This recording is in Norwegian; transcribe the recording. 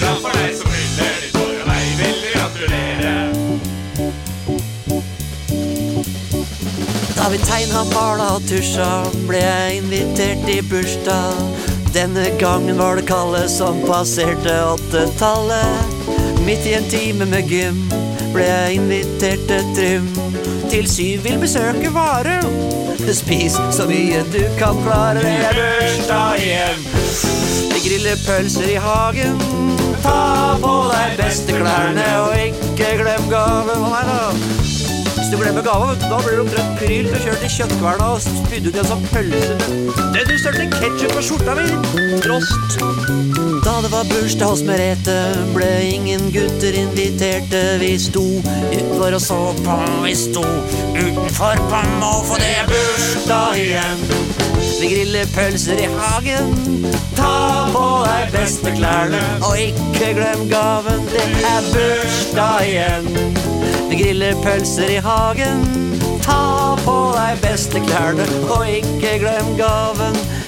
bursdag for deg som fyller ditt år, og deg vil vi gratulere. Da vi tegnet, malet og tusja, ble jeg invitert i bursdag. Denne gangen var det Kalle som passerte 8-tallet. Midt i en time med gym ble jeg invitert til Trym. Til 7 vil besøke Varum. Spis så mye du kan klare, det er bursdag igjen. Vi griller pølser i hagen. Ta på deg beste klærne, og ikke glem gaven. Nei da. Hvis du glemmer gaven, da blir du omtrent pryl til å kjøre til kjøttkverna og spydde ut igjen som pølse. Det du størte ketchup på skjorta mi. Trost. Da det var bursdag hos Merete, ble ingen gutter inviterte. Vi sto utenfor og så på, vi sto utenfor på må, for det er bursdag igjen. Vi griller pølser i hagen. Ta på deg beste klærne, og ikke glem gaven, det er bursdag igjen. Vi griller pølser i hagen. Ta på deg beste klærne, og ikke glem gaven,